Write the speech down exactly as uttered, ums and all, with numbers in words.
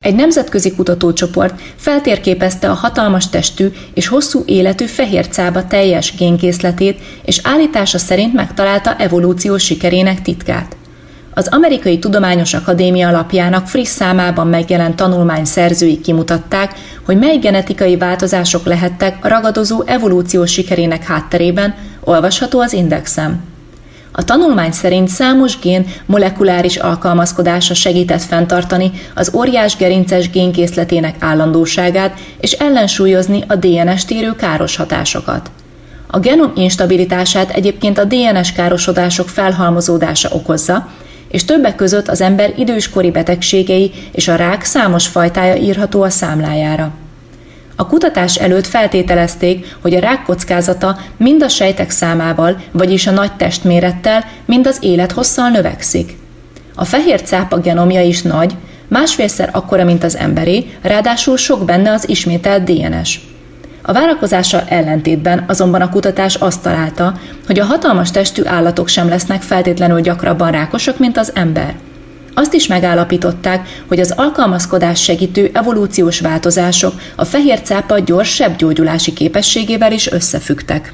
egy nemzetközi kutatócsoport feltérképezte a hatalmas testű és hosszú életű fehércába teljes génkészletét, és állítása szerint megtalálta evolúciós sikerének titkát. Az Amerikai Tudományos Akadémia lapjának friss számában megjelent tanulmány szerzői kimutatták, hogy mely genetikai változások lehettek a ragadozó evolúciós sikerének hátterében, olvasható az Indexen. A tanulmány szerint számos gén molekuláris alkalmazkodása segített fenntartani az óriásgerinces génkészletének állandóságát és ellensúlyozni a dé en es-t érő káros hatásokat. A genom instabilitását egyébként a dé en es károsodások felhalmozódása okozza, és többek között az ember időskori betegségei és a rák számos fajtája írható a számlájára. A kutatás előtt feltételezték, hogy a rák kockázata mind a sejtek számával, vagyis a nagy testmérettel, mind az élethosszal növekszik. A fehér cápa genomja is nagy, másfélszer akkora, mint az emberé, ráadásul sok benne az ismételt dé en es. A várakozással ellentétben azonban a kutatás azt találta, hogy a hatalmas testű állatok sem lesznek feltétlenül gyakrabban rákosak, mint az ember. Azt is megállapították, hogy az alkalmazkodás segítő evolúciós változások a fehér cápa gyors sebgyógyulási képességével is összefüggtek.